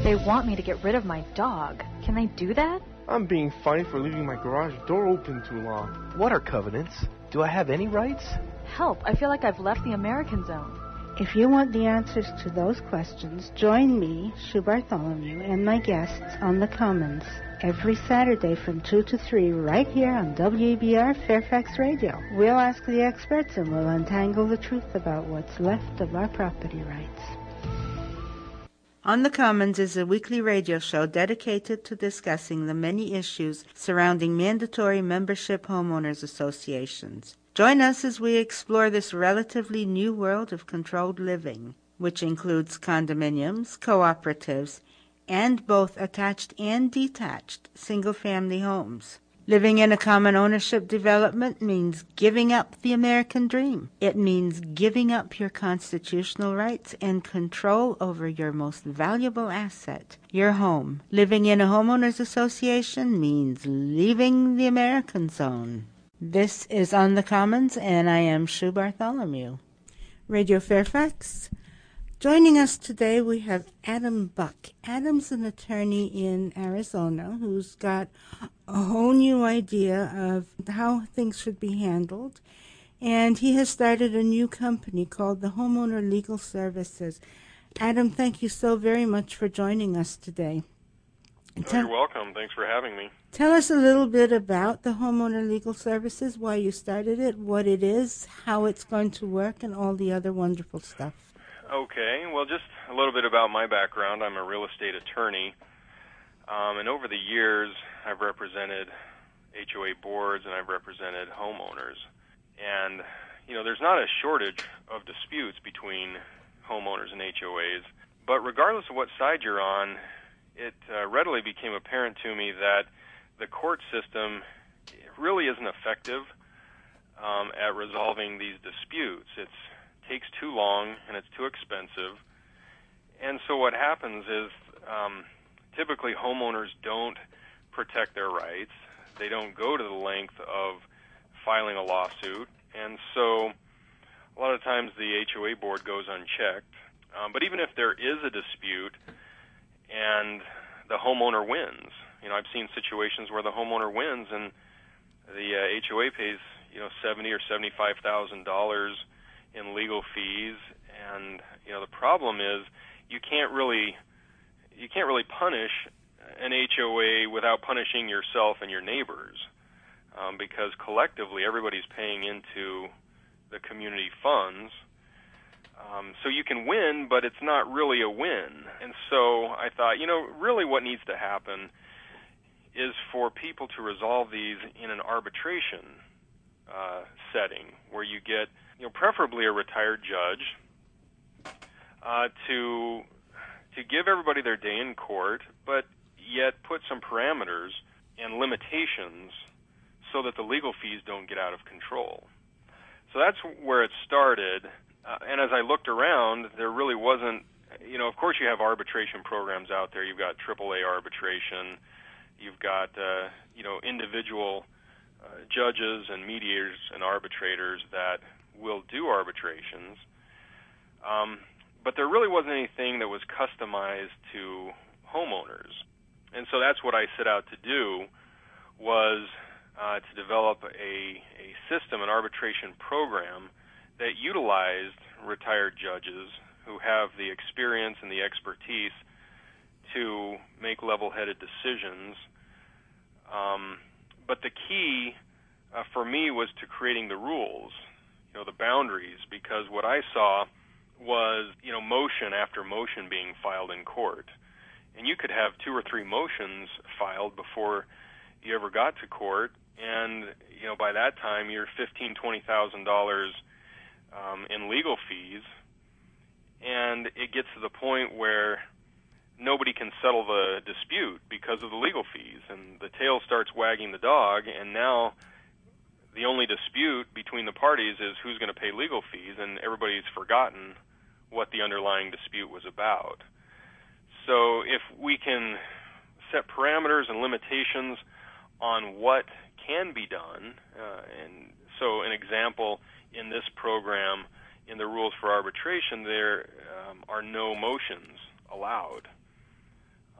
They want me to get rid of my dog. Can they do that? I'm being fined for leaving my garage door open too long. What are covenants? Do I have any rights? Help, I feel like I've left the American zone. If you want the answers to those questions, join me, Sue Bartholomew, and my guests on The Commons every Saturday from 2 to 3 right here on WEBR Fairfax Radio. We'll ask the experts and we'll untangle the truth about what's left of our property rights. On the Commons is a weekly radio show dedicated to discussing the many issues surrounding mandatory membership homeowners associations. Join us as we explore this relatively new world of controlled living, which includes condominiums, cooperatives, and both attached and detached single-family homes. Living in a common ownership development means giving up the American dream. It means giving up your constitutional rights and control over your most valuable asset, your home. Living in a homeowners association means leaving the American zone. This is On the Commons, and I am Sue Bartholomew. Radio Fairfax. Joining us today, we have Adam Buck. Adam's an attorney in Arizona who's got a whole new idea of how things should be handled, and he has started a new company called the Homeowner Legal Services. Adam, thank you so very much for joining us today. You're welcome. Thanks for having me. Tell us a little bit about the Homeowner Legal Services, why you started it, what it is, how it's going to work, and all the other wonderful stuff. Okay, well, just a little bit about my background. I'm a real estate attorney, and over the years, I've represented HOA boards and I've represented homeowners. And, there's not a shortage of disputes between homeowners and HOAs, but regardless of what side you're on, it readily became apparent to me that the court system really isn't effective at resolving these disputes. It takes too long and it's too expensive. And so what happens is typically homeowners don't protect their rights. They don't go to the length of filing a lawsuit. And so a lot of times the HOA board goes unchecked. But even if there is a dispute and the homeowner wins, I've seen situations where the homeowner wins and the HOA pays, $70,000 or $75,000 in legal fees, and the problem is you can't really punish an HOA without punishing yourself and your neighbors, because collectively everybody's paying into the community funds. So you can win, but it's not really a win. And so I thought, really what needs to happen is for people to resolve these in an arbitration setting where you get, preferably a retired judge to give everybody their day in court, but yet put some parameters and limitations so that the legal fees don't get out of control. So that's where it started. And as I looked around, there really wasn't, of course you have arbitration programs out there. You've got AAA arbitration. You've got, individual judges and mediators and arbitrators that will do arbitrations. But there really wasn't anything that was customized to homeowners. And so that's what I set out to do, was to develop a system, an arbitration program that utilized retired judges who have the experience and the expertise to make level-headed decisions. But the key for me was to creating the rules, the boundaries, because what I saw was, motion after motion being filed in court. And you could have 2 or 3 motions filed before you ever got to court, and, by that time you're $15,000, $20,000 in legal fees, and it gets to the point where nobody can settle the dispute because of the legal fees, and the tail starts wagging the dog, and now the only dispute between the parties is who's going to pay legal fees, and everybody's forgotten what the underlying dispute was about. So if we can set parameters and limitations on what can be done, and so an example in this program, in the rules for arbitration, there are no motions allowed.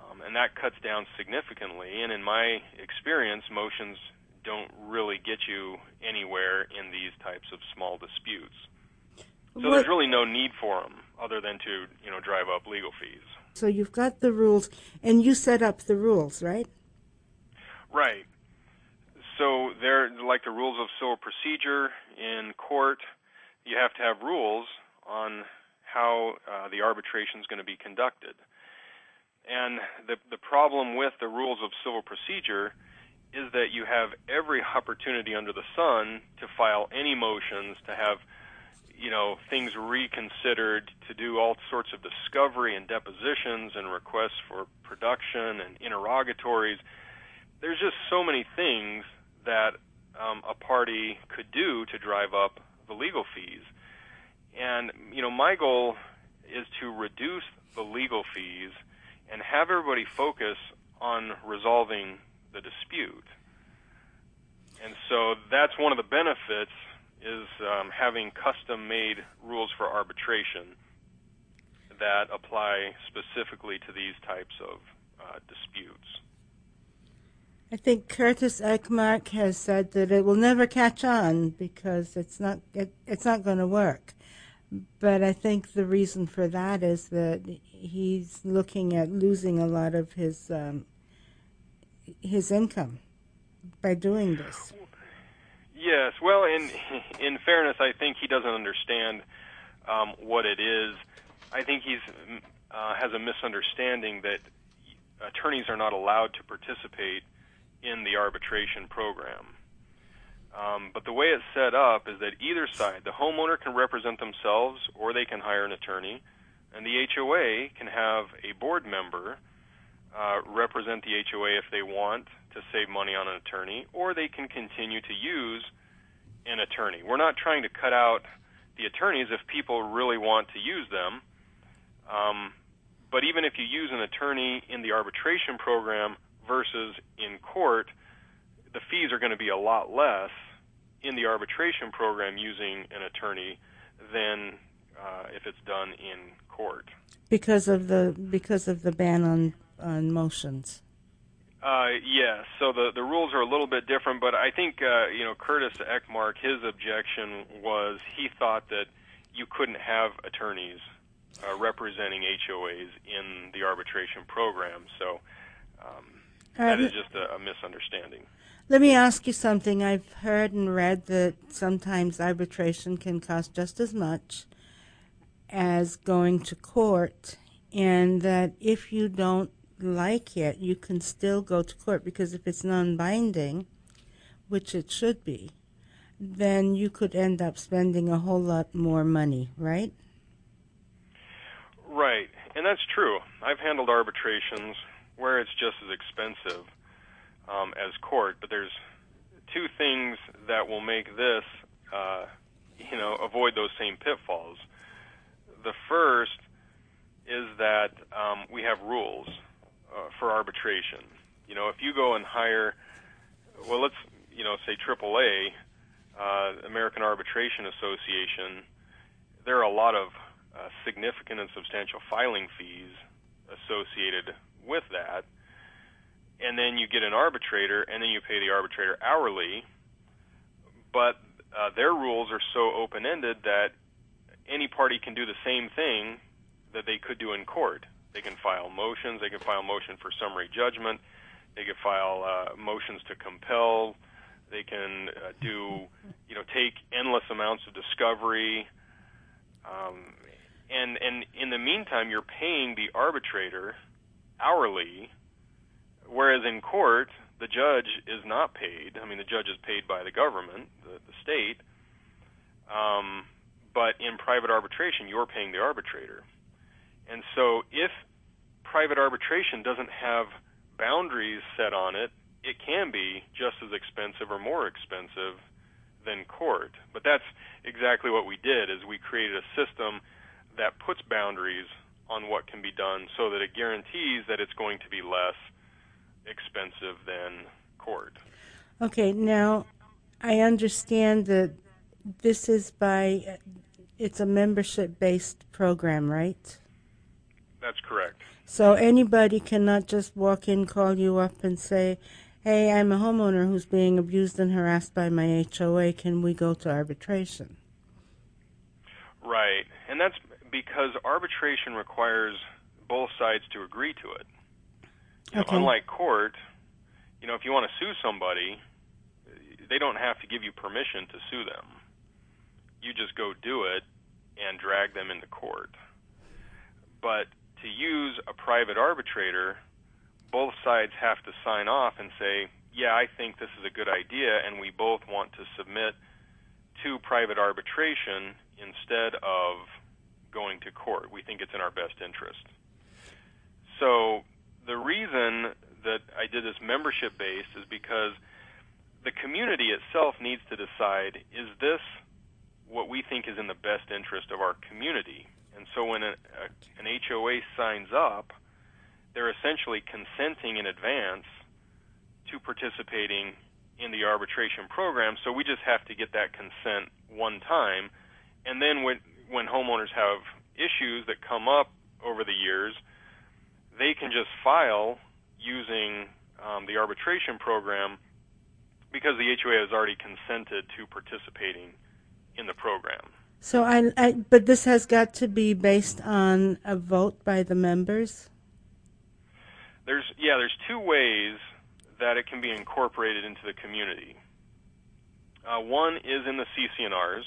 And that cuts down significantly. And in my experience, motions don't really get you anywhere in these types of small disputes. So there's really no need for them other than to, drive up legal fees. So you've got the rules, and you set up the rules, right? Right. So they're like the rules of civil procedure in court. You have to have rules on how the arbitration is going to be conducted. And the problem with the rules of civil procedure is that you have every opportunity under the sun to file any motions, to have things reconsidered, to do all sorts of discovery and depositions and requests for production and interrogatories. There's just so many things that a party could do to drive up the legal fees. And, my goal is to reduce the legal fees and have everybody focus on resolving the dispute. And so that's one of the benefits is having custom-made rules for arbitration that apply specifically to these types of disputes. I think Curtis Ekmark has said that it will never catch on because it's not going to work. But I think the reason for that is that he's looking at losing a lot of his income by doing this. Yes. Well, in fairness, I think he doesn't understand what it is. I think he's has a misunderstanding that attorneys are not allowed to participate in the arbitration program. But the way it's set up is that either side, the homeowner can represent themselves or they can hire an attorney, and the HOA can have a board member represent the HOA if they want to save money on an attorney, or they can continue to use an attorney. We're not trying to cut out the attorneys if people really want to use them. But even if you use an attorney in the arbitration program versus in court, the fees are going to be a lot less in the arbitration program using an attorney than if it's done in court. Because of the ban on motions. Yes. So the rules are a little bit different, but I think Curtis Ekmark, his objection was he thought that you couldn't have attorneys representing HOAs in the arbitration program. So that is just a misunderstanding. Let me ask you something. I've heard and read that sometimes arbitration can cost just as much as going to court, and that if you don't like it, you can still go to court, because if it's non-binding, which it should be, then you could end up spending a whole lot more money, right? Right, and that's true. I've handled arbitrations where it's just as expensive as court, but there's two things that will make this, avoid those same pitfalls. The first is that we have rules for arbitration. If you go and hire, let's, say AAA, American Arbitration Association, there are a lot of significant and substantial filing fees associated with that. And then you get an arbitrator, and then you pay the arbitrator hourly, but their rules are so open-ended that any party can do the same thing that they could do in court. They can file motions. They can file motion for summary judgment. They can file motions to compel. They can take endless amounts of discovery. And in the meantime, you're paying the arbitrator hourly, whereas in court, the judge is not paid. I mean, the judge is paid by the government, the state. But in private arbitration, you're paying the arbitrator. And so if private arbitration doesn't have boundaries set on it, it can be just as expensive or more expensive than court. But that's exactly what we did, is we created a system that puts boundaries on what can be done so that it guarantees that it's going to be less expensive than court. Okay, now I understand that this is it's a membership-based program, right? That's correct. So anybody cannot just walk in, call you up, and say, hey, I'm a homeowner who's being abused and harassed by my HOA. Can we go to arbitration? Right. And that's because arbitration requires both sides to agree to it. Unlike court, if you want to sue somebody, they don't have to give you permission to sue them. You just go do it and drag them into court. But to use a private arbitrator, both sides have to sign off and say, yeah, I think this is a good idea, and we both want to submit to private arbitration instead of going to court. We think it's in our best interest. So the reason that I did this membership-based is because the community itself needs to decide, is this what we think is in the best interest of our community? And so when an HOA signs up, they're essentially consenting in advance to participating in the arbitration program. So we just have to get that consent one time. And then when homeowners have issues that come up over the years, they can just file using the arbitration program because the HOA has already consented to participating in the program. So but this has got to be based on a vote by the members? There's two ways that it can be incorporated into the community. One is in the CC&Rs,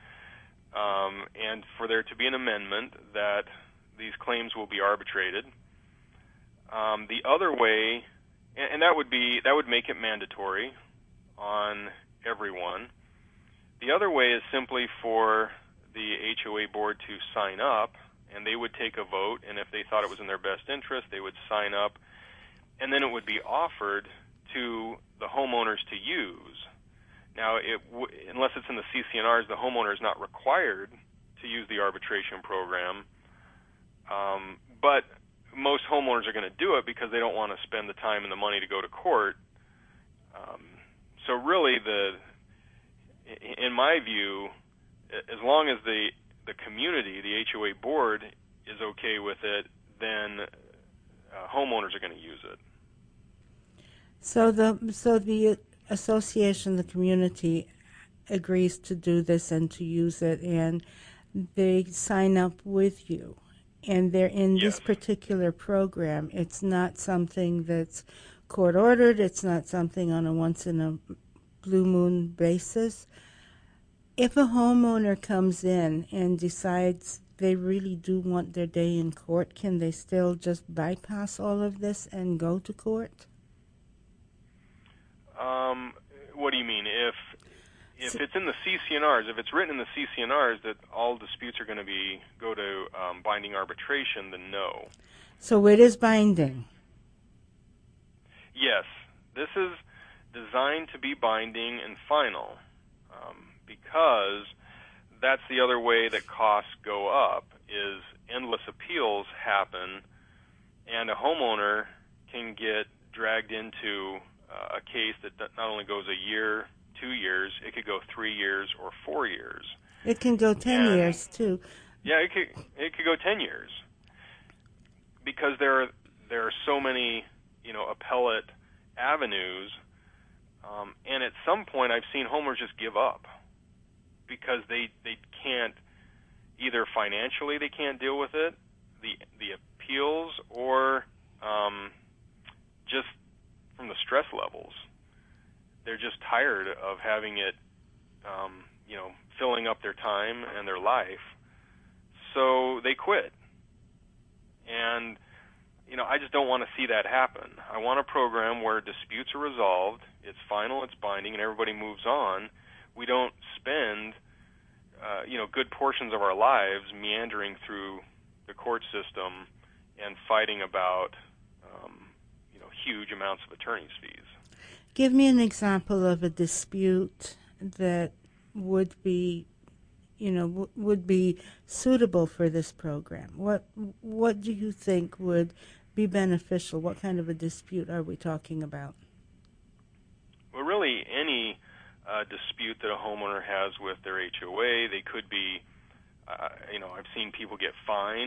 and for there to be an amendment that these claims will be arbitrated. The other way, and that would make it mandatory on everyone. The other way is simply for the HOA board to sign up, and they would take a vote, and if they thought it was in their best interest, they would sign up, and then it would be offered to the homeowners to use. Now, unless it's in the CC&Rs, the homeowner is not required to use the arbitration program, but most homeowners are going to do it because they don't want to spend the time and the money to go to court. So really, in my view, as long as the community, the HOA board, is okay with it, then homeowners are going to use it. So the association, the community, agrees to do this and to use it, and they sign up with you. And they're in this particular program. It's not something that's court-ordered. It's not something on a once-in-a-blue-moon basis. If a homeowner comes in and decides they really do want their day in court, can they still just bypass all of this and go to court? What do you mean? If it's in the CC&Rs, if it's written in the CC&Rs that all disputes are going to go to binding arbitration, then no. So it is binding? Yes. This is designed to be binding and final because that's the other way that costs go up is endless appeals happen, and a homeowner can get dragged into a case that not only goes a year, 2 years, it could go 3 years or 4 years. It can go 10 years too. Yeah, it could go 10 years because there are so many appellate avenues, and at some point I've seen homeowners just give up because they can't, either financially they can't deal with it, the appeals, or just from the stress levels. They're just tired of having it, filling up their time and their life. So they quit. And, I just don't want to see that happen. I want a program where disputes are resolved, it's final, it's binding, and everybody moves on. We don't spend, good portions of our lives meandering through the court system and fighting about, huge amounts of attorney's fees. Give me an example of a dispute that would be, would be suitable for this program. What do you think would be beneficial? What kind of a dispute are we talking about? Well, really any dispute that a homeowner has with their HOA. They could be, I've seen people get fined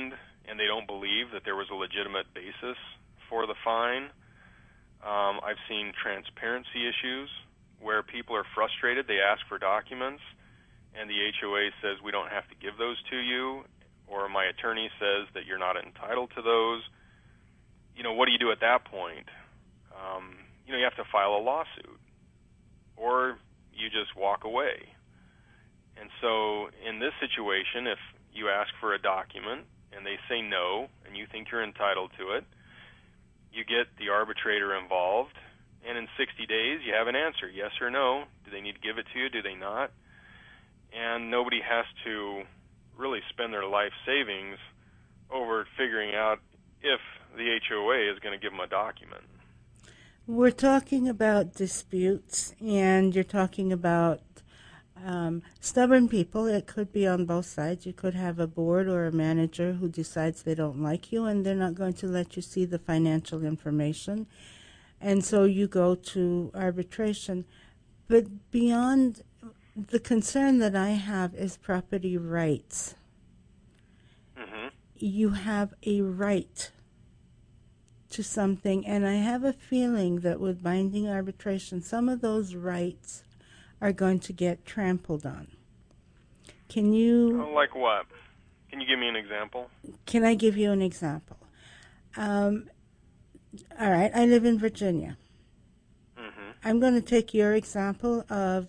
and they don't believe that there was a legitimate basis for the fine. I've seen transparency issues where people are frustrated. They ask for documents, and the HOA says, we don't have to give those to you, or my attorney says that you're not entitled to those. What do you do at that point? You have to file a lawsuit, or you just walk away. And so in this situation, if you ask for a document and they say no, and you think you're entitled to it, you get the arbitrator involved, and in 60 days you have an answer, yes or no. Do they need to give it to you? Do they not? And nobody has to really spend their life savings over figuring out if the HOA is going to give them a document. We're talking about disputes, and you're talking about stubborn people. It could be on both sides. You could have a board or a manager who decides they don't like you, and they're not going to let you see the financial information. And so you go to arbitration. But beyond, the concern that I have is property rights. Mm-hmm. You have a right to something, and I have a feeling that with binding arbitration, some of those rights are going to get trampled on. Can you... Like what? Can you give me an example? Can I give you an example? All right, I live in Virginia. Mm-hmm. I'm going to take your example of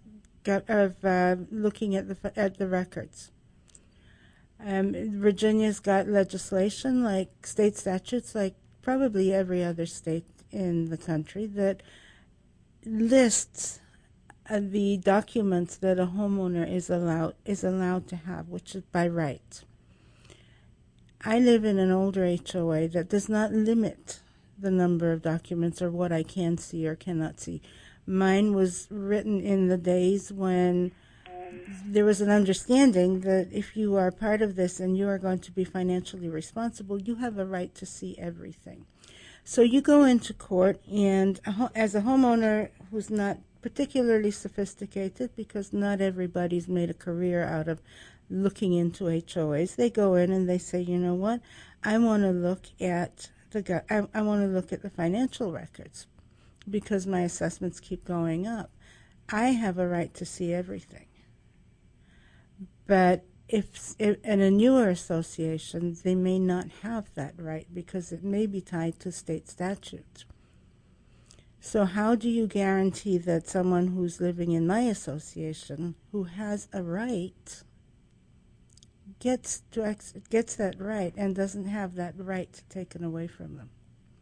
looking at the records. Virginia's got legislation, like state statutes, like probably every other state in the country, that lists the documents that a homeowner is allowed to have, which is by right. I live in an older HOA that does not limit the number of documents or what I can see or cannot see. Mine was written in the days when there was an understanding that if you are part of this and you are going to be financially responsible, you have a right to see everything. So you go into court, and as a homeowner who's not particularly sophisticated, because not everybody's made a career out of looking into HOAs, they go in and they say, you know what, I want to look at the financial records because my assessments keep going up. I have a right to see everything. But if in a newer association, they may not have that right because it may be tied to state statutes. So how do you guarantee that someone who's living in my association who has a right gets that right and doesn't have that right taken away from them?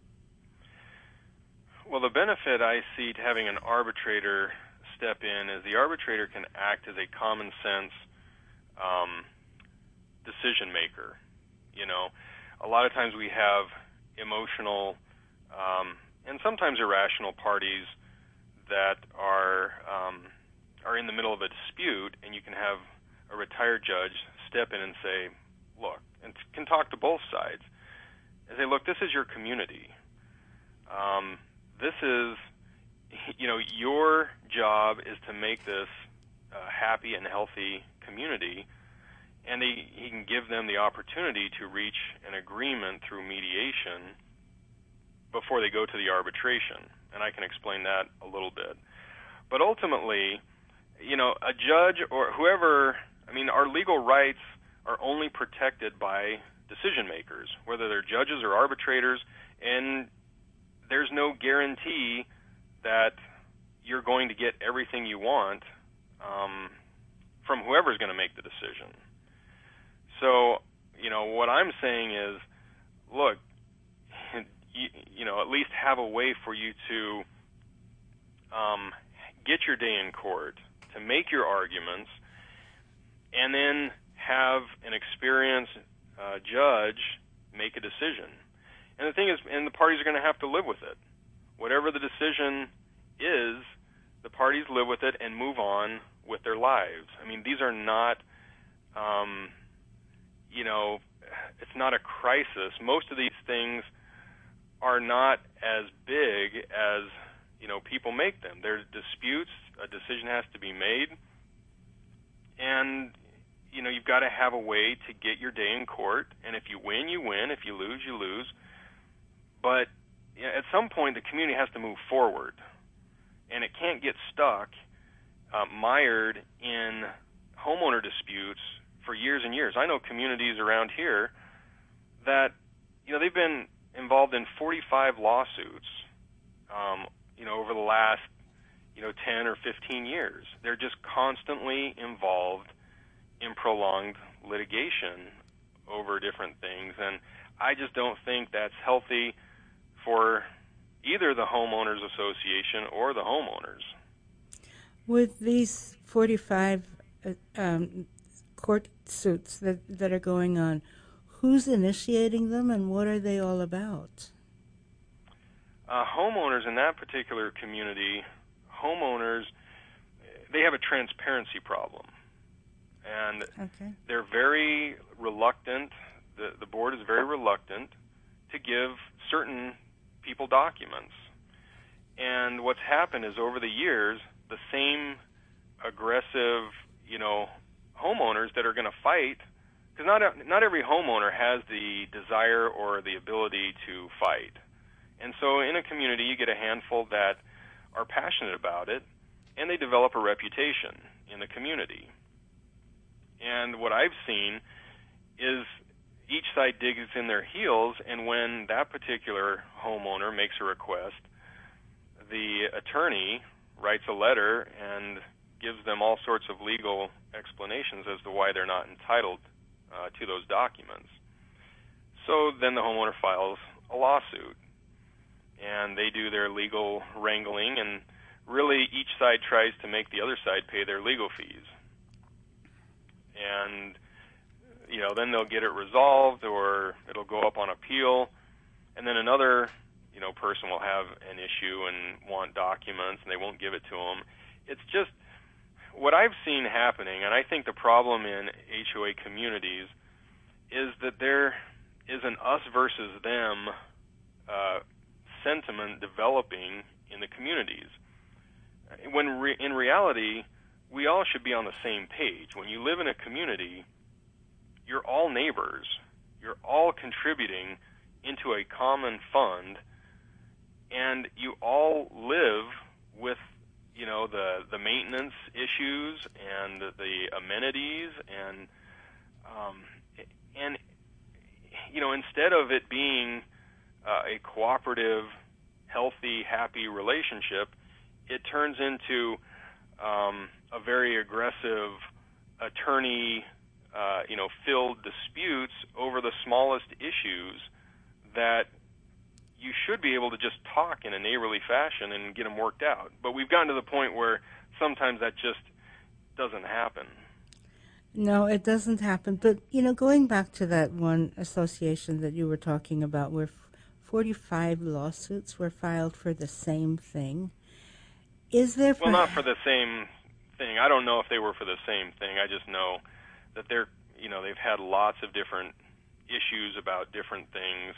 Well, the benefit I see to having an arbitrator step in is the arbitrator can act as a common sense decision maker. A lot of times we have emotional and sometimes irrational parties that are in the middle of a dispute, and you can have a retired judge step in and say, look, and can talk to both sides and say, look, this is your community. This is, your job is to make this a happy and healthy community, and he can give them the opportunity to reach an agreement through mediation before they go to the arbitration, and I can explain that a little bit. But ultimately, a judge or whoever, our legal rights are only protected by decision makers, whether they're judges or arbitrators, and there's no guarantee that you're going to get everything you want from whoever's going to make the decision. So, what I'm saying is, look, at least have a way for you to get your day in court, to make your arguments, and then have an experienced judge make a decision. And the thing is, and the parties are going to have to live with it. Whatever the decision is, the parties live with it and move on with their lives. These are not, it's not a crisis. Most of these things are not as big as, people make them. There's disputes, a decision has to be made, and, you've got to have a way to get your day in court, and if you win, you win. If you lose, you lose. But at some point, the community has to move forward, and it can't get stuck, mired in homeowner disputes for years and years. I know communities around here that, they've been involved in 45 lawsuits, over the last, 10 or 15 years. They're just constantly involved in prolonged litigation over different things, and I just don't think that's healthy for either the homeowners association or the homeowners. With these 45 court suits that are going on, who's initiating them and what are they all about? Homeowners in that particular community, they have a transparency problem. And they're very reluctant, the board is very reluctant to give certain people documents. And what's happened is over the years, the same aggressive, homeowners that are going to fight, because not every homeowner has the desire or the ability to fight. And so in a community, you get a handful that are passionate about it, and they develop a reputation in the community. And what I've seen is each side digs in their heels, and when that particular homeowner makes a request, the attorney writes a letter and gives them all sorts of legal explanations as to why they're not entitled to those documents. So then the homeowner files a lawsuit, and they do their legal wrangling, and really each side tries to make the other side pay their legal fees. And, then they'll get it resolved, or it'll go up on appeal, and then another, person will have an issue and want documents, and they won't give it to them. It's just what I've seen happening, and I think the problem in HOA communities is that there is an us versus them sentiment developing in the communities. When in reality, we all should be on the same page. When you live in a community, you're all neighbors. You're all contributing into a common fund, and you all live with, the maintenance issues and the amenities, and instead of it being a cooperative, healthy, happy relationship, it turns into a very aggressive attorney, filled disputes over the smallest issues that you should be able to just talk in a neighborly fashion and get them worked out. But we've gotten to the point where sometimes that just doesn't happen. No, it doesn't happen. But, going back to that one association that you were talking about where 45 lawsuits were filed for the same thing, is there... Well, not for the same thing. I don't know if they were for the same thing. I just know that they've had lots of different issues about different things.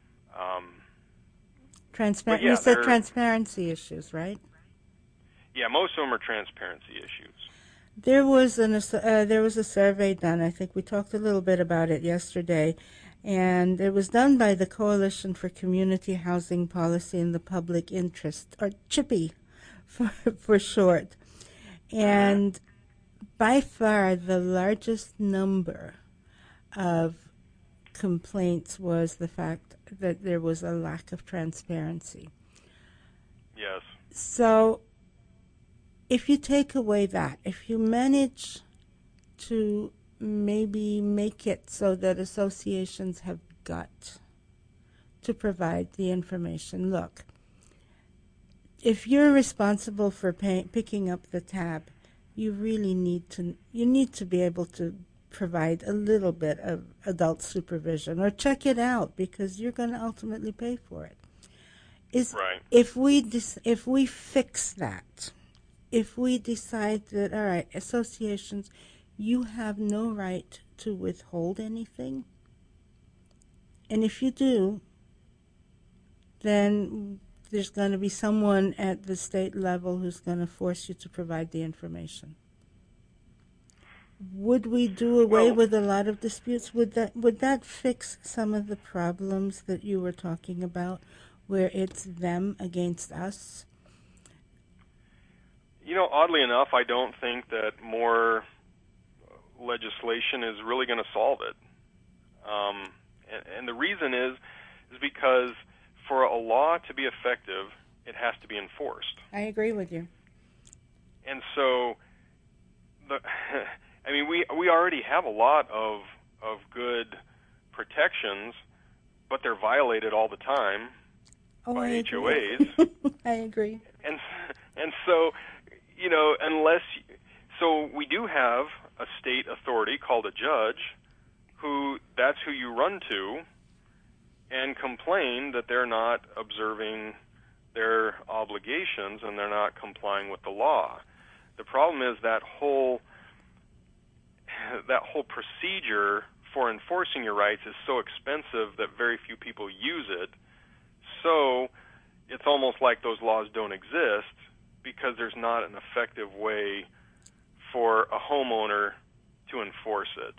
You said transparency issues, right? Yeah, most of them are transparency issues. There was a survey done. I think we talked a little bit about it yesterday, and it was done by the Coalition for Community Housing Policy in the Public Interest, or CHIPPY for short. And by far the largest number of complaints was the fact that there was a lack of transparency. Yes. So if you take away that, if you manage to maybe make it so that associations have got to provide the information, look, if you're responsible for picking up the tab, you really need to be able to provide a little bit of adult supervision or check it out, because you're going to ultimately pay for it. Right. If we fix that, if we decide that, all right, associations, you have no right to withhold anything, and if you do, then there's going to be someone at the state level who's going to force you to provide the information. would we do away Well, with a lot of disputes? Would that fix some of the problems that you were talking about, where it's them against us? Oddly enough, I don't think that more legislation is really going to solve it. And the reason is because for a law to be effective, it has to be enforced. I agree with you. And so, we already have a lot of good protections, but they're violated all the time by HOAs. I agree. And so, so we do have a state authority called a judge, that's who you run to and complain that they're not observing their obligations and they're not complying with the law. The problem is that whole procedure for enforcing your rights is so expensive that very few people use it. So it's almost like those laws don't exist because there's not an effective way for a homeowner to enforce it.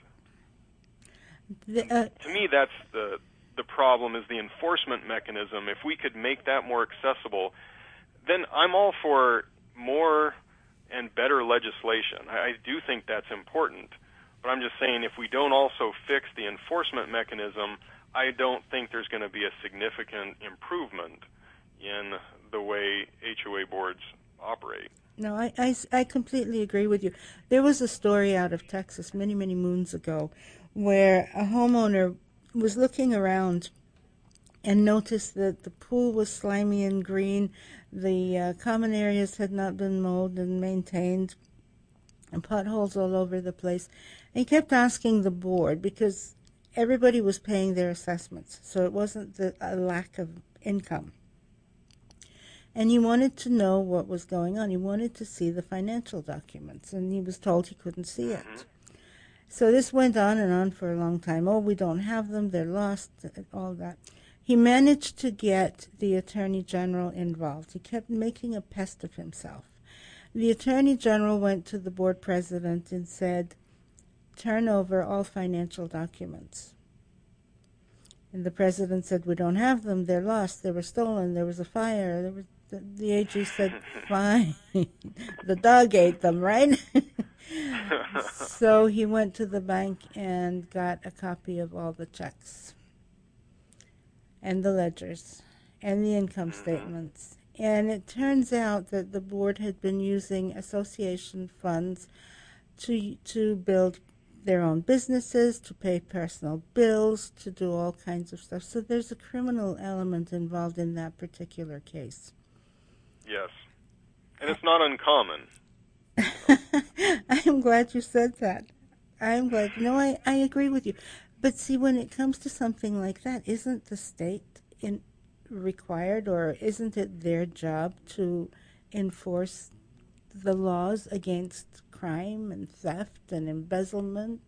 To me, that's the problem, is the enforcement mechanism. If we could make that more accessible, then I'm all for more and better legislation. I do think that's important. But I'm just saying, if we don't also fix the enforcement mechanism, I don't think there's going to be a significant improvement in the way HOA boards operate. No, I completely agree with you. There was a story out of Texas many, many moons ago where a homeowner was looking around and noticed that the pool was slimy and green, the common areas had not been mowed and maintained, and potholes all over the place. And he kept asking the board, because everybody was paying their assessments, so it wasn't a lack of income. And he wanted to know what was going on. He wanted to see the financial documents, and he was told he couldn't see it. So this went on and on for a long time. Oh, we don't have them, they're lost, all that. He managed to get the Attorney General involved. He kept making a pest of himself. The Attorney General went to the board president and said, turn over all financial documents. And the president said, we don't have them, they're lost, they were stolen, there was a fire. The AG said, fine. The dog ate them, right? So he went to the bank and got a copy of all the checks and the ledgers and the income statements. And it turns out that the board had been using association funds to build their own businesses, to pay personal bills, to do all kinds of stuff. So there's a criminal element involved in that particular case. Yes. And it's not uncommon. I am glad you said that. I'm glad. No, I agree with you. But see, when it comes to something like that, isn't the state required, or isn't it their job to enforce the laws against crime and theft and embezzlement?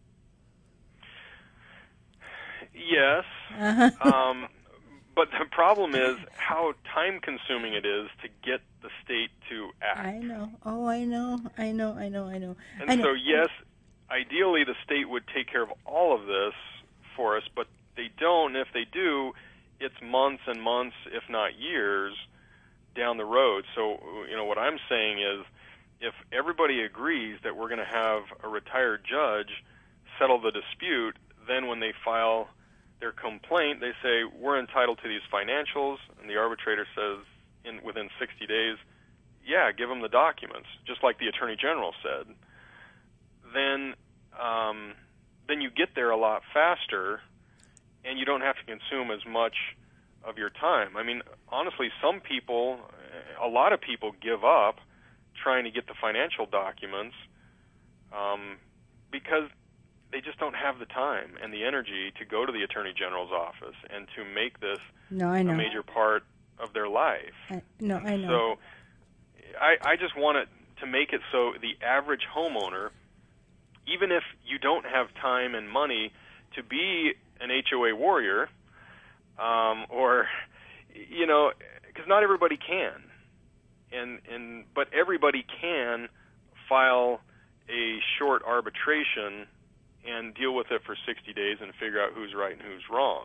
Yes. But the problem is how time-consuming it is to get the state to act. I know. Oh, I know. And so, yes, ideally the state would take care of all of this for us, but they don't. And if they do, it's months and months, if not years, down the road. So, what I'm saying is, if everybody agrees that we're going to have a retired judge settle the dispute, then when they file their complaint, they say, we're entitled to these financials, and the arbitrator says within 60 days, yeah, give them the documents, just like the Attorney General said. Then you get there a lot faster, and you don't have to consume as much of your time. I mean, honestly, a lot of people give up trying to get the financial documents because they just don't have the time and the energy to go to the Attorney General's office and to make this a major part of their life. I know. So I just want to make it so the average homeowner, even if you don't have time and money to be an HOA warrior, because not everybody can, but everybody can file a short arbitration and deal with it for 60 days and figure out who's right and who's wrong.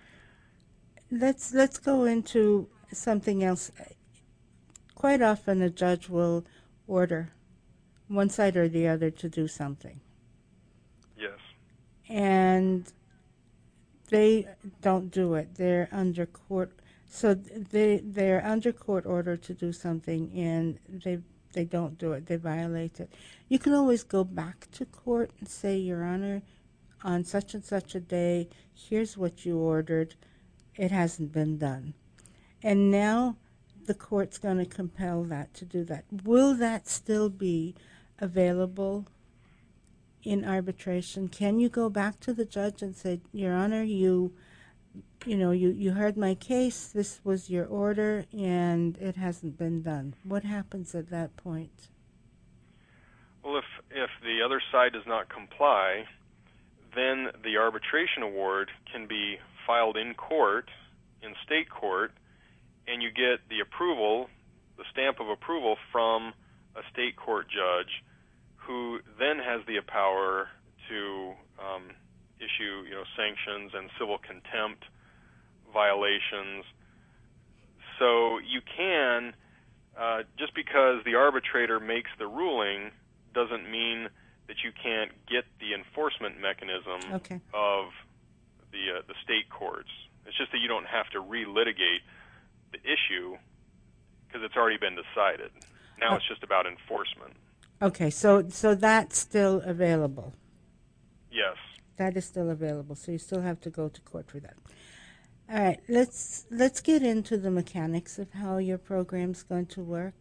Let's go into something else. Quite often a judge will order one side or the other to do something. Yes. And they don't do it. They're under court. So they're under court order to do something, and they don't do it. They violate it. You can always go back to court and say, Your Honor, on such and such a day, here's what you ordered. It hasn't been done. And now the court's going to compel that to do that. Will that still be available in arbitration? Can you go back to the judge and say, Your Honor, you heard my case, this was your order, and it hasn't been done? What happens at that point? Well, if the other side does not comply, then the arbitration award can be filed in court, in state court, and you get the approval, the stamp of approval from a state court judge, who then has the power to issue, sanctions and civil contempt violations. So you can, just because the arbitrator makes the ruling, doesn't mean that you can't get the enforcement mechanism of the state courts. It's just that you don't have to relitigate the issue because it's already been decided. Now it's just about enforcement. Okay, so that's still available. Yes. That is still available, so you still have to go to court for that. All right, let's get into the mechanics of how your program's going to work.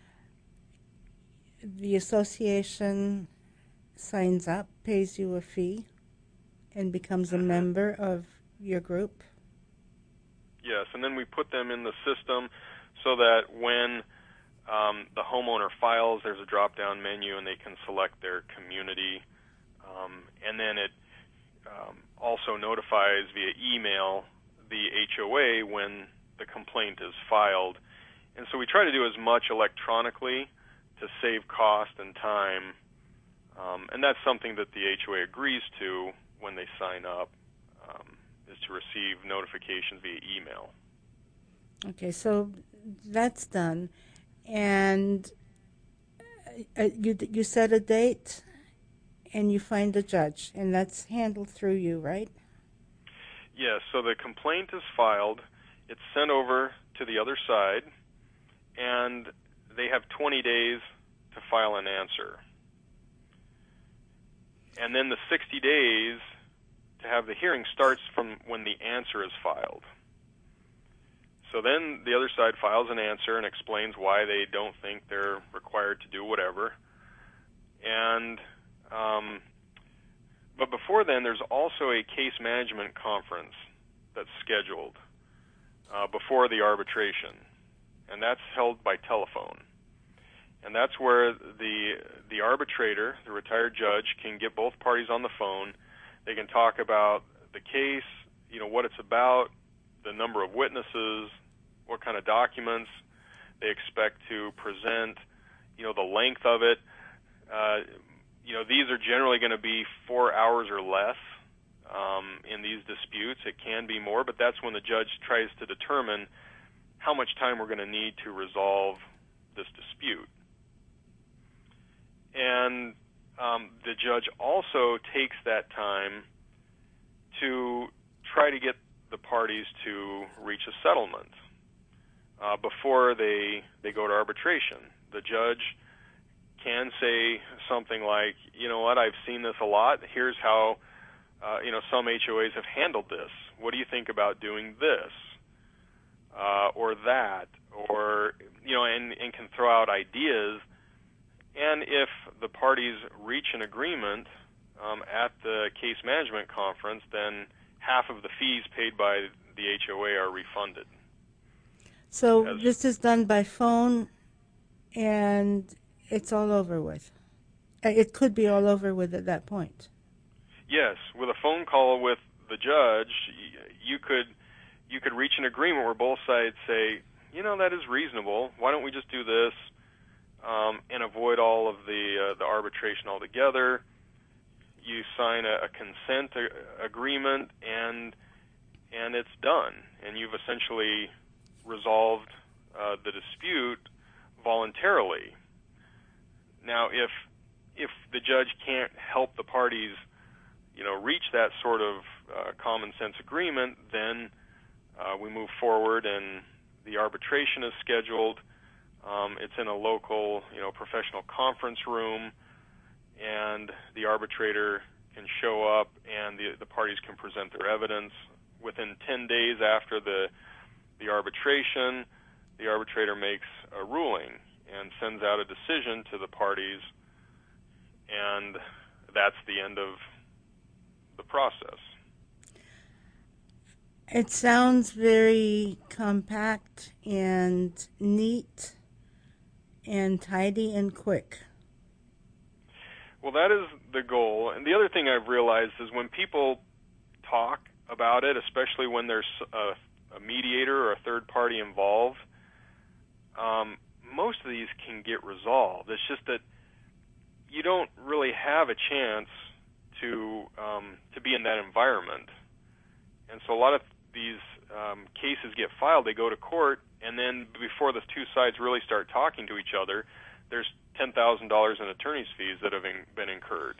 The association signs up, pays you a fee, and becomes a member of your group. Yes, and then we put them in the system so that when the homeowner files, there's a drop-down menu, and they can select their community. And then it also notifies via email the HOA when the complaint is filed. And so we try to do as much electronically to save cost and time. And that's something that the HOA agrees to when they sign up, is to receive notifications via email. Okay, so that's done. And you set a date and you find a judge, and that's handled through you, right? Yes, so the complaint is filed, it's sent over to the other side, and they have 20 days to file an answer. And then the 60 days to have the hearing starts from when the answer is filed. So then the other side files an answer and explains why they don't think they're required to do whatever. And but before then, there's also a case management conference that's scheduled before the arbitration, and that's held by telephone. And that's where the arbitrator, the retired judge, can get both parties on the phone. They can talk about the case, what it's about, the number of witnesses, what kind of documents they expect to present, the length of it. These are generally going to be 4 hours or less in these disputes. It can be more, but that's when the judge tries to determine how much time we're going to need to resolve this dispute. And the judge also takes that time to try to get the parties to reach a settlement before they go to arbitration. The judge can say something like, I've seen this a lot. Here's how, some HOAs have handled this. What do you think about doing this or that? Or, and can throw out ideas. And if the parties reach an agreement at the case management conference, then half of the fees paid by the HOA are refunded. So this is done by phone, and it's all over with. It could be all over with at that point. Yes, with a phone call with the judge, you could reach an agreement where both sides say, that is reasonable. Why don't we just do this? and avoid all of the arbitration altogether. You sign a consent agreement, and it's done, and you've essentially resolved the dispute voluntarily. Now, if the judge can't help the parties, reach that sort of common sense agreement, then we move forward, and the arbitration is scheduled. It's in a local, professional conference room, and the arbitrator can show up, and the parties can present their evidence. Within 10 days after the arbitration, the arbitrator makes a ruling and sends out a decision to the parties, and that's the end of the process. It sounds very compact and neat and tidy and quick. Well, that is the goal. And the other thing I've realized is when people talk about it, especially when there's a mediator or a third party involved, most of these can get resolved. It's just that you don't really have a chance to be in that environment. And so a lot of these cases get filed, they go to court, and then before the two sides really start talking to each other, there's $10,000 in attorney's fees that have been incurred.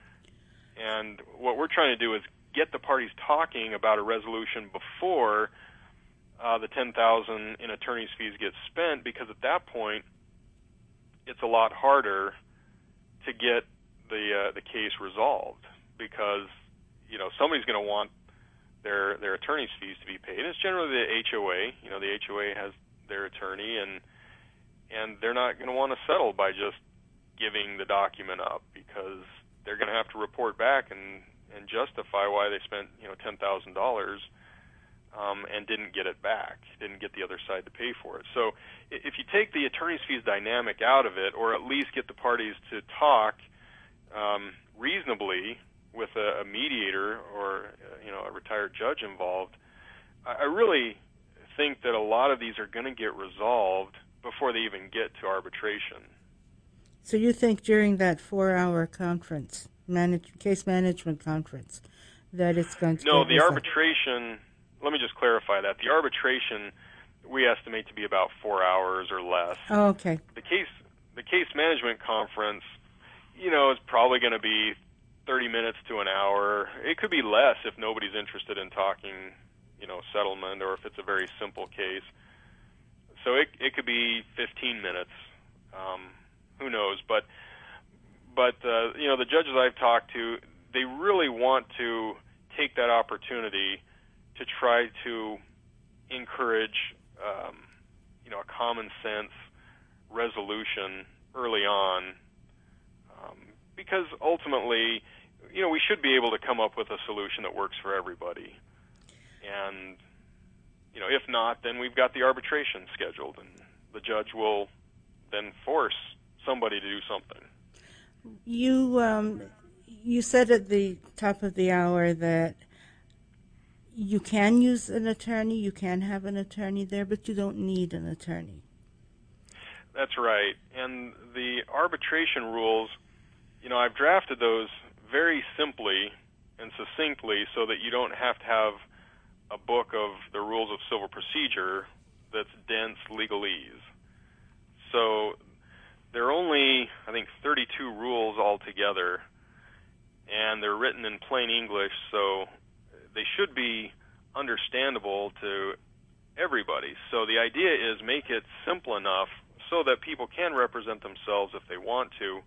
And what we're trying to do is get the parties talking about a resolution before the $10,000 in attorney's fees get spent, because at that point it's a lot harder to get the case resolved, because somebody's going to want their attorney's fees to be paid. And it's generally the HOA. The HOA has their attorney, and they're not going to want to settle by just giving the document up, because they're going to have to report back and justify why they spent $10,000 and didn't get it back, didn't get the other side to pay for it. So if you take the attorney's fees dynamic out of it, or at least get the parties to talk reasonably with a mediator or a retired judge involved, I really think that a lot of these are going to get resolved before they even get to arbitration. So you think during that 4-hour conference, case management conference, that it's going to No, the arbitration, let me just clarify that. The arbitration we estimate to be about 4 hours or less. Oh, okay. The case management conference, is probably going to be 30 minutes to an hour. It could be less if nobody's interested in talking, settlement, or if it's a very simple case. So it could be 15 minutes. Who knows? But the judges I've talked to, they really want to take that opportunity to try to encourage, a common sense resolution early on, because ultimately, we should be able to come up with a solution that works for everybody. And, if not, then we've got the arbitration scheduled, and the judge will then force somebody to do something. You said at the top of the hour that you can use an attorney, you can have an attorney there, but you don't need an attorney. That's right. And the arbitration rules, I've drafted those very simply and succinctly so that you don't have to have a book of the rules of civil procedure that's dense legalese. So there are only, I think, 32 rules altogether, and they're written in plain English, so they should be understandable to everybody. So the idea is make it simple enough so that people can represent themselves if they want to,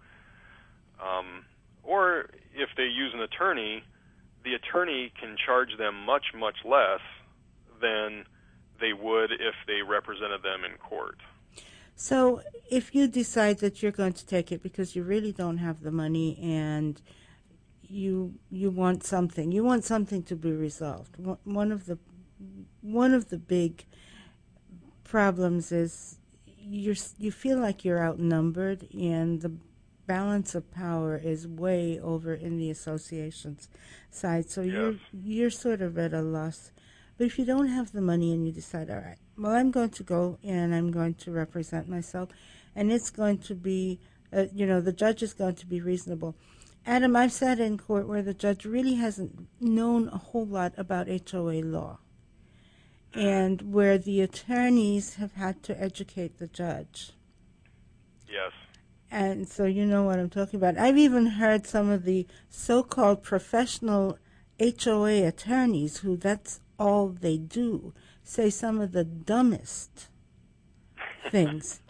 or if they use an attorney, the attorney can charge them much, much less than they would if they represented them in court. So if you decide that you're going to take it because you really don't have the money and you want something to be resolved. One of the big problems is you feel like you're outnumbered, and the balance of power is way over in the association's side. So yes. you're sort of at a loss. But if you don't have the money and you decide, all right, well, I'm going to go and I'm going to represent myself, and it's going to be, the judge is going to be reasonable. Adam, I've sat in court where the judge really hasn't known a whole lot about HOA law, and where the attorneys have had to educate the judge. Yes. And so you know what I'm talking about. I've even heard some of the so-called professional HOA attorneys, who that's all they do, say some of the dumbest things.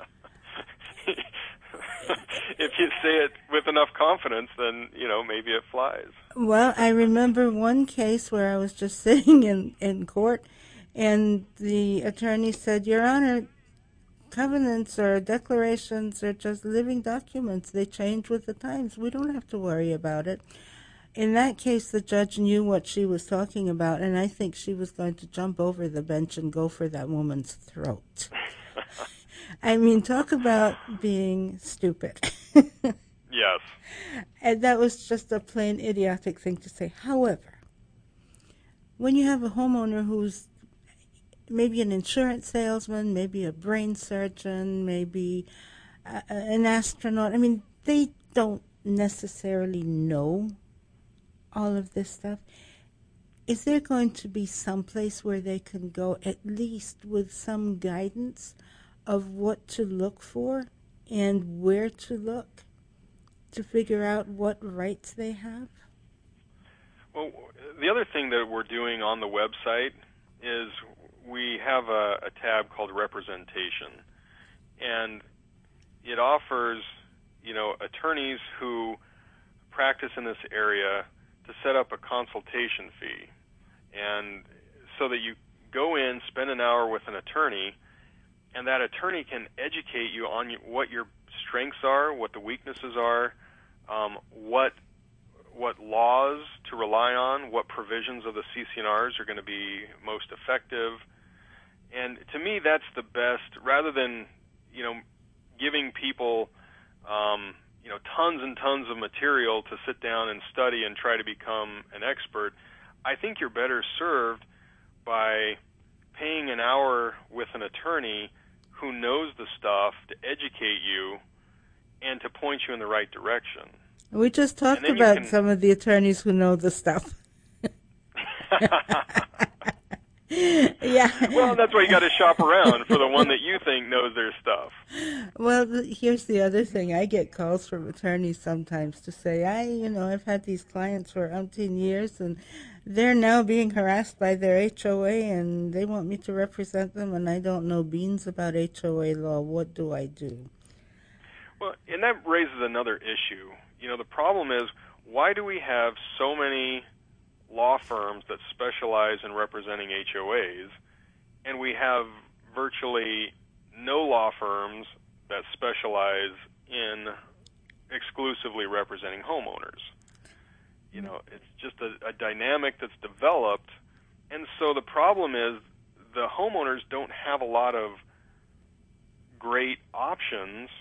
If you say it with enough confidence, then, maybe it flies. Well, I remember one case where I was just sitting in court, and the attorney said, Your Honor, covenants or declarations are just living documents. They change with the times. We don't have to worry about it. In that case, the judge knew what she was talking about, and I think she was going to jump over the bench and go for that woman's throat. I mean, talk about being stupid. Yes. And that was just a plain idiotic thing to say. However, when you have a homeowner who's maybe an insurance salesman, maybe a brain surgeon, maybe an astronaut, I mean, they don't necessarily know all of this stuff. Is there going to be some place where they can go at least with some guidance of what to look for and where to look to figure out what rights they have? Well, the other thing that we're doing on the website is we have a tab called Representation, and it offers, attorneys who practice in this area to set up a consultation fee. And so that you go in, spend an hour with an attorney, and that attorney can educate you on what your strengths are, what the weaknesses are, what laws to rely on, what provisions of the CC&Rs are going to be most effective. And to me, that's the best, rather than, giving people, tons and tons of material to sit down and study and try to become an expert. I think you're better served by paying an hour with an attorney who knows the stuff to educate you and to point you in the right direction. We just talked about some of the attorneys who know the stuff. Yeah. Well, that's why you got to shop around for the one that you think knows their stuff. Well, here's the other thing. I get calls from attorneys sometimes to say, I've had these clients for umpteen years, and they're now being harassed by their HOA, and they want me to represent them, and I don't know beans about HOA law. What do I do? Well, and that raises another issue. The problem is, why do we have so many law firms that specialize in representing HOAs, and we have virtually no law firms that specialize in exclusively representing homeowners? It's just a dynamic that's developed, and so the problem is the homeowners don't have a lot of great options,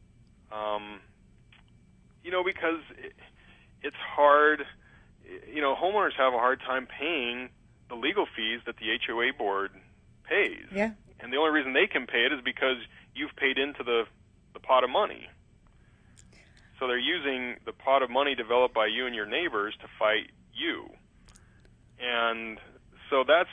because it's hard. Homeowners have a hard time paying the legal fees that the HOA board pays. Yeah. And the only reason they can pay it is because you've paid into the pot of money. So they're using the pot of money developed by you and your neighbors to fight you. And so that's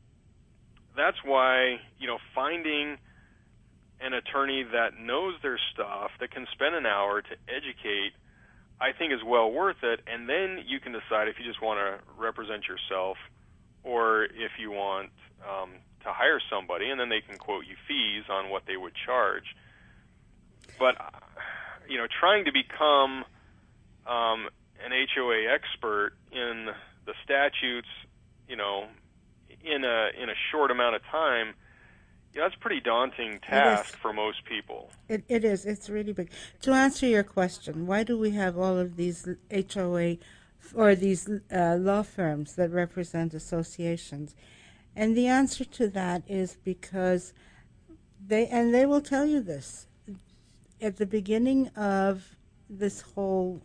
why, finding an attorney that knows their stuff, that can spend an hour to educate, I think is well worth it. And then you can decide if you just want to represent yourself or if you want to hire somebody, and then they can quote you fees on what they would charge. But, trying to become an HOA expert in the statutes, in a short amount of time, that's a pretty daunting task for most people. It is. It's really big. To answer your question, why do we have all of these HOA or these law firms that represent associations? And the answer to that is because they will tell you this. At the beginning of this whole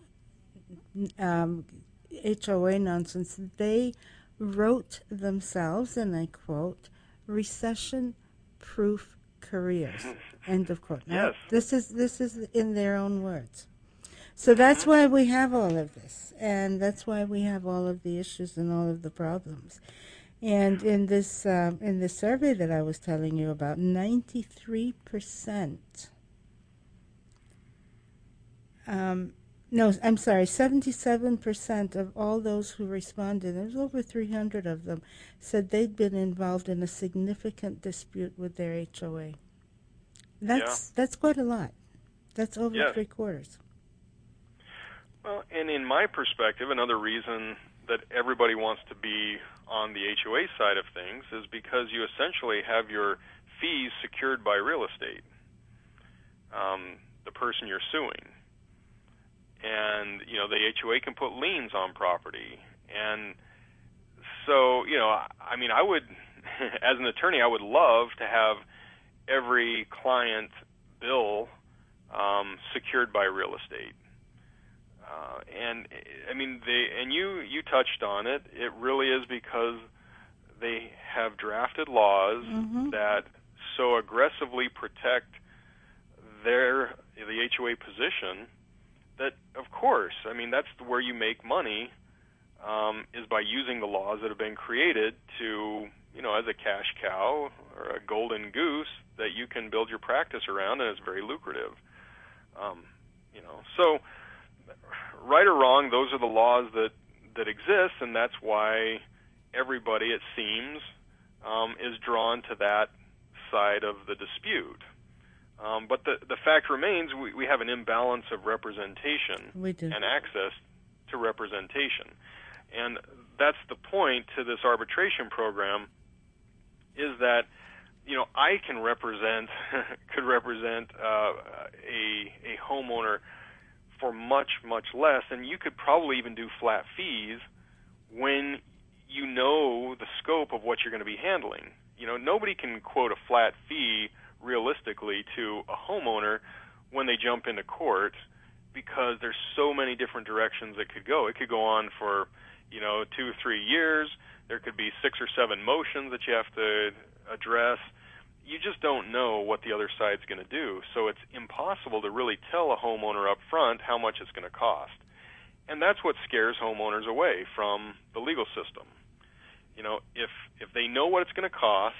HOA nonsense, they wrote themselves, and I quote, recession bulletproof careers. End of quote. Now, Yes. This is in their own words. So that's why we have all of this, and that's why we have all of the issues and all of the problems. And in this survey that I was telling you about, 93%. 77% of all those who responded, there's over 300 of them, said they'd been involved in a significant dispute with their HOA. That's quite a lot. That's over three-quarters. Well, and in my perspective, another reason that everybody wants to be on the HOA side of things is because you essentially have your fees secured by real estate, the person you're suing. And, the HOA can put liens on property. And so, I would, as an attorney, I would love to have every client bill secured by real estate. You touched on it. It really is because they have drafted laws that so aggressively protect the HOA position that, of course, that's where you make money, is by using the laws that have been created to, as a cash cow or a golden goose that you can build your practice around, and it's very lucrative. So right or wrong, those are the laws that exist, and that's why everybody, it seems, is drawn to that side of the dispute. But the fact remains, we have an imbalance of representation and access to representation. And that's the point to this arbitration program, is that, I can could represent a homeowner for much, much less, and you could probably even do flat fees when you know the scope of what you're going to be handling. Nobody can quote a flat fee realistically to a homeowner when they jump into court, because there's so many different directions it could go. It could go on for, 2 or 3 years. There could be 6 or 7 motions that you have to address. You just don't know what the other side's going to do. So it's impossible to really tell a homeowner up front how much it's going to cost. And that's what scares homeowners away from the legal system. If they know what it's going to cost,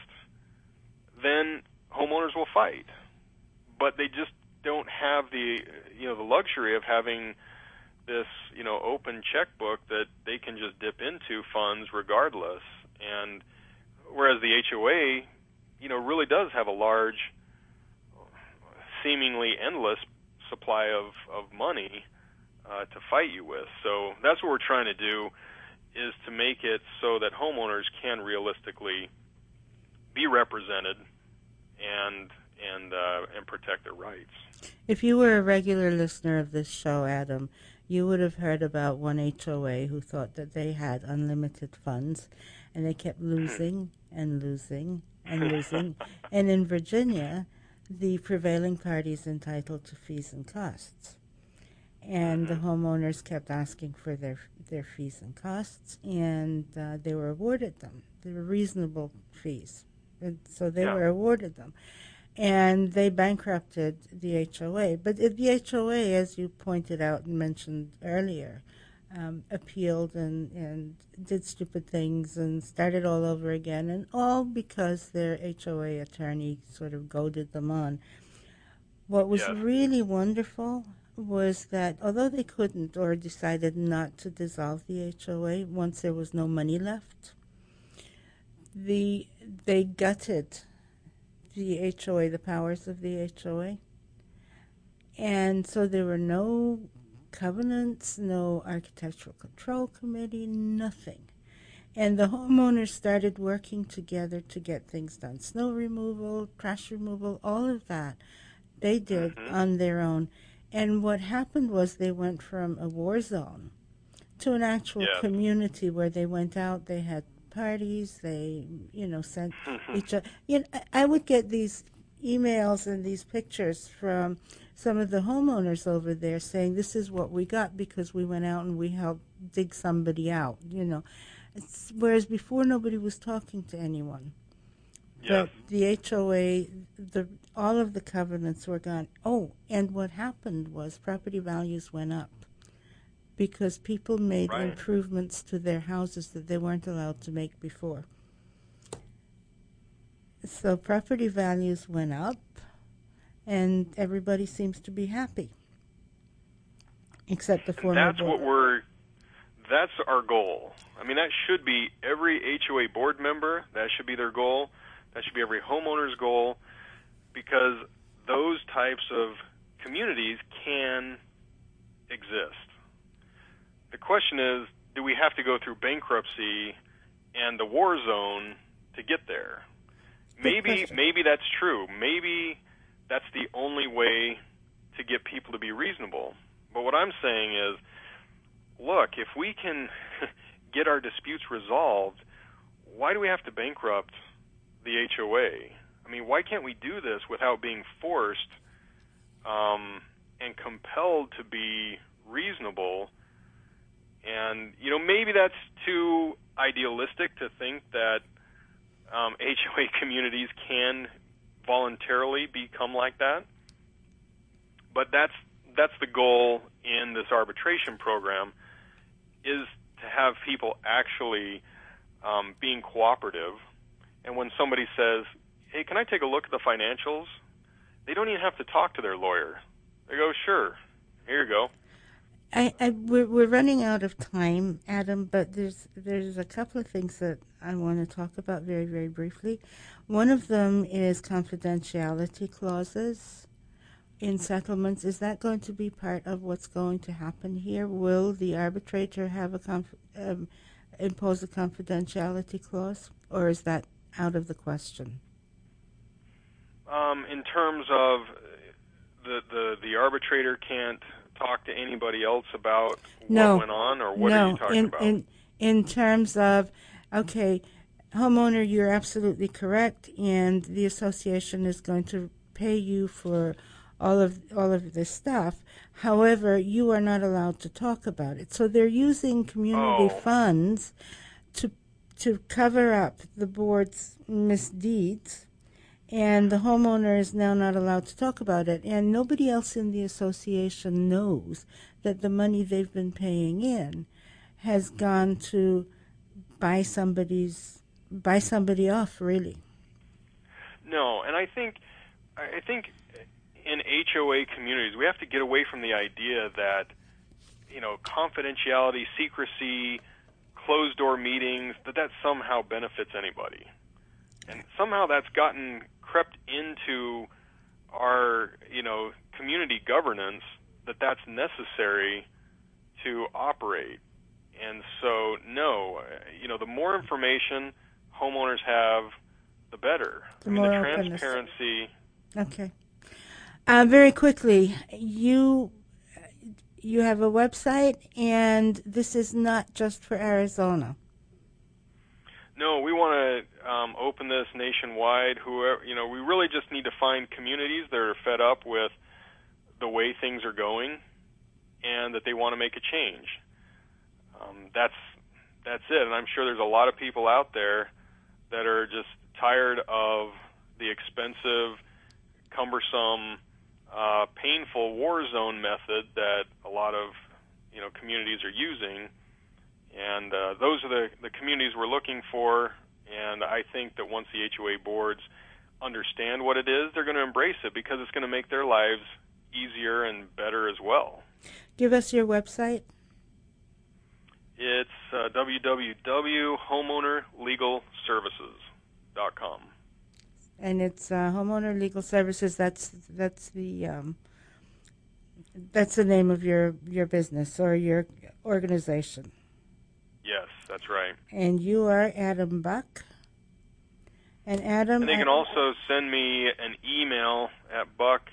then homeowners will fight. But they just don't have the luxury of having this, open checkbook that they can just dip into funds regardless. And whereas the HOA, really does have a large, seemingly endless supply of money to fight you with. So that's what we're trying to do, is to make it so that homeowners can realistically be represented and protect their rights. If you were a regular listener of this show, Adam, you would have heard about one HOA who thought that they had unlimited funds, and they kept losing and losing and losing. And in Virginia, the prevailing party is entitled to fees and costs. And the homeowners kept asking for their fees and costs, and they were awarded them. They were reasonable fees. And so they were awarded them. And they bankrupted the HOA. But the HOA, as you pointed out and mentioned earlier, appealed and did stupid things and started all over again, and all because their HOA attorney sort of goaded them on. What was really wonderful was that although they couldn't, or decided not to, dissolve the HOA once there was no money left, they gutted the HOA, the powers of the HOA. And so there were no covenants, no architectural control committee, nothing. And the homeowners started working together to get things done. Snow removal, trash removal, all of that they did on their own. And what happened was they went from a war zone to an actual community where they went out, they had parties, they, sent each other. I would get these emails and these pictures from some of the homeowners over there saying, this is what we got because we went out and we helped dig somebody out, Whereas before, nobody was talking to anyone. But the HOA, all of the covenants were gone. Oh, and what happened was property values went up because people made improvements to their houses that they weren't allowed to make before. So property values went up, and everybody seems to be happy, except the former board. That's our goal. I mean, that should be every HOA board member. That should be their goal. That should be every homeowner's goal, because those types of communities can exist. The question is, do we have to go through bankruptcy and the war zone to get there? Maybe that's true. Maybe that's the only way to get people to be reasonable. But what I'm saying is, look, if we can get our disputes resolved, why do we have to bankrupt the HOA? I mean, why can't we do this without being forced and compelled to be reasonable? And, you know, maybe that's too idealistic to think that HOA communities can voluntarily become like that. But that's the goal in this arbitration program, is to have people actually being cooperative. And when somebody says, hey, can I take a look at the financials? They don't even have to talk to their lawyer. They go, sure, here you go. We're running out of time, Adam, but there's a couple of things that I want to talk about very, very briefly. One of them is confidentiality clauses in settlements. Is that going to be part of what's going to happen here? Will the arbitrator have impose a confidentiality clause, or is that out of the question? In terms of the arbitrator can't talk to anybody else about what went on, or what are you talking about? In terms of, okay, homeowner, you're absolutely correct, and the association is going to pay you for all of this stuff. However, you are not allowed to talk about it. So they're using community funds to cover up the board's misdeeds, and the homeowner is now not allowed to talk about it. And nobody else in the association knows that the money they've been paying in has gone to buy somebody off, really. No, and I think in HOA communities, we have to get away from the idea that, you know, confidentiality, secrecy, closed-door meetings, that somehow benefits anybody. And somehow that's crept into our, you know, community governance, that's necessary to operate. And so, no, you know, the more information homeowners have, the better. The more the openness. Transparency. Okay. Very quickly, you have a website, and this is not just for Arizona. No, we want to open this nationwide. Whoever, you know, we really just need to find communities that are fed up with the way things are going, and that they want to make a change. That's it. And I'm sure there's a lot of people out there that are just tired of the expensive, cumbersome, painful war zone method that a lot of, you know, communities are using. And those are the communities we're looking for. And I think that once the HOA boards understand what it is, they're going to embrace it, because it's going to make their lives easier and better as well. Give us your website. It's www.homeownerlegalservices.com. And it's Homeowner Legal Services. That's the name of your business or your organization. Yes, that's right. And you are Adam Buck. And Adam. And they can also send me an email at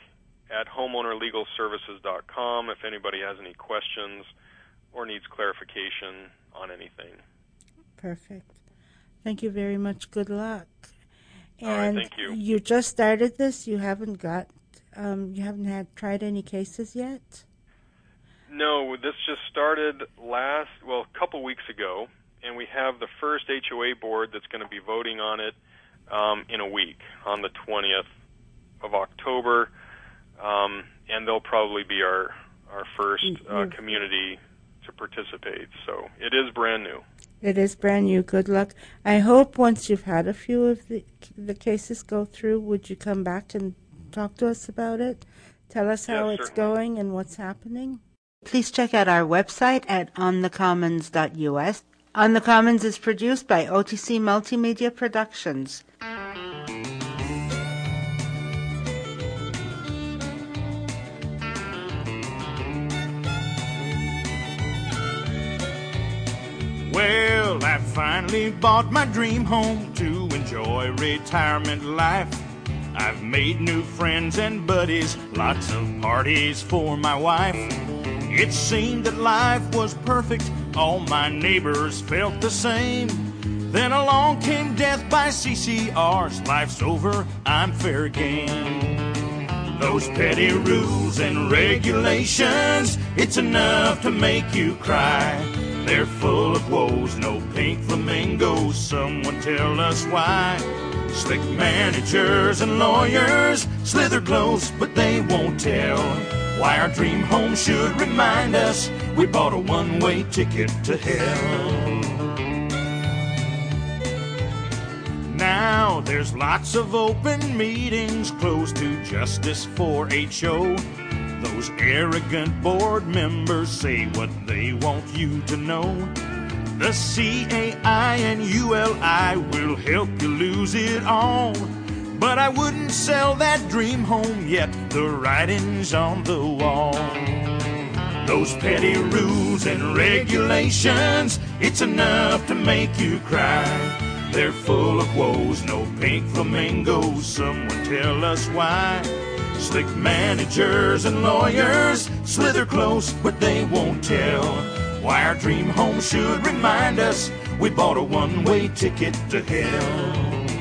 buck@homeownerlegalservices.com if anybody has any questions or needs clarification on anything. Perfect. Thank you very much. Good luck. And all right, thank you. You just started this. You haven't tried any cases yet? No, this just started a couple weeks ago, and we have the first HOA board that's going to be voting on it in a week on the 20th of October, and they'll probably be our first community to participate. So it is brand new. It is brand new. Good luck. I hope once you've had a few of the cases go through, would you come back and talk to us about it? Tell us how it's going and what's happening. Please check out our website at onthecommons.us. On the Commons is produced by OTC Multimedia Productions. Well, I finally bought my dream home to enjoy retirement life. I've made new friends and buddies, lots of parties for my wife. It seemed that life was perfect, all my neighbors felt the same. Then along came death by CCRs, life's over, I'm fair game. Those petty rules and regulations, it's enough to make you cry. They're full of woes, no pink flamingos, someone tell us why. Slick managers and lawyers slither close, but they won't tell why our dream home should remind us we bought a one-way ticket to hell. Now there's lots of open meetings closed to justice for HO. Those arrogant board members say what they want you to know. The CAI and ULI will help you lose it all. But I wouldn't sell that dream home yet, the writing's on the wall. Those petty rules and regulations, it's enough to make you cry. They're full of woes, no pink flamingos, someone tell us why. Slick managers and lawyers slither close, but they won't tell why our dream home should remind us we bought a one-way ticket to hell.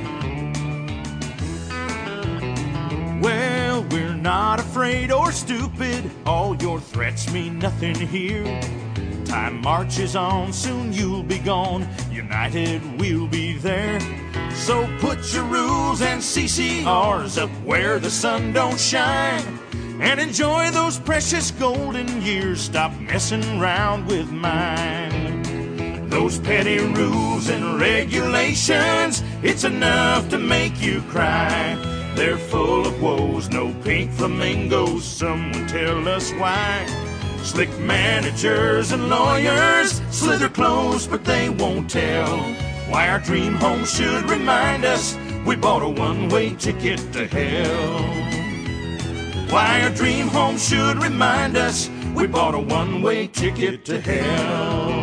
Well, we're not afraid or stupid, all your threats mean nothing here. Time marches on, soon you'll be gone, united we'll be there. So put your rules and CCRs up where the sun don't shine, and enjoy those precious golden years, stop messing around with mine. Those petty rules and regulations, it's enough to make you cry. They're full of woes, no pink flamingos, someone tell us why. Slick managers and lawyers slither close, but they won't tell why our dream home should remind us we bought a one-way ticket to hell. Why our dream home should remind us we bought a one-way ticket to hell.